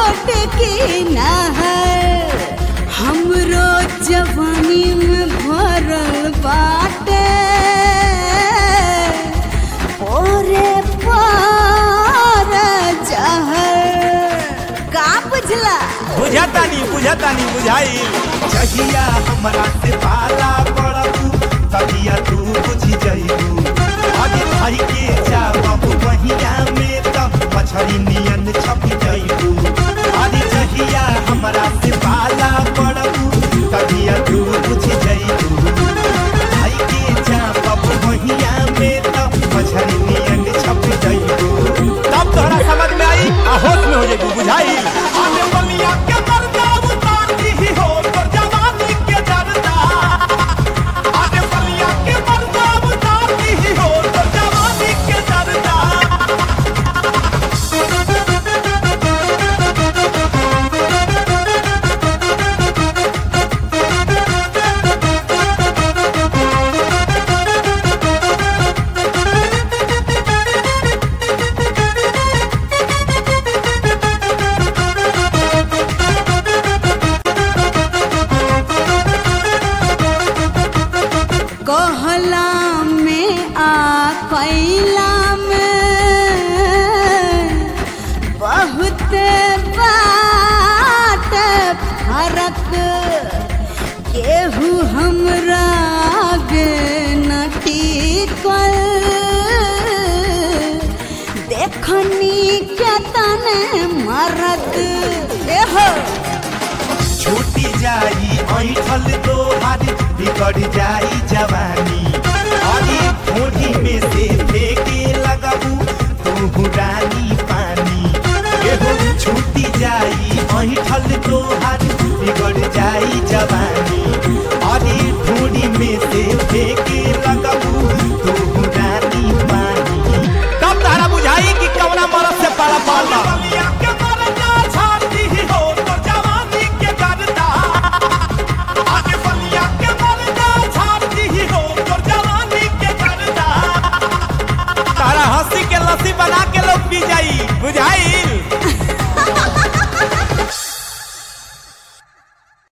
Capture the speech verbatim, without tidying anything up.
छोट की नहर हमरो जवानी में भरल बाटे ओरे पार जहर का बुझला बुझातानी बुझातानी बुझाई जहिया हमरा से पाला पड़बू तहिया तू बुझ जइबू अरे भाई के जाबू वहिया में त मछरी नियन छप जइबू अरे जहिया हमरा से पाला पड़बू तहिया तू बुझ जइबू भाई के जाबू वहिया में त मछरी नियन छप जइबू तब तोहरा समझ में आई आ होश में हो जइबू बुझाई आने बलिया के दर्दा उतार दी हो तोर जवानी के दर्दा आने बलिया के दर्दा उतार दी हो तोर जवानी के दर्दा कहला में आ कैला में बहुत बात फरक केहू हमरा आगे न टिकल देखनी के तने मरद एहो छूटी जाई ऐठल तोहार बिगड़ जाई जवानी अरे ठोड़ी में से फेंके लगबू तू रानी पानी एहो छूटी जाई ऐठल तोहार बिगड़ जाई जवानी अरे ठोड़ी में से फेंके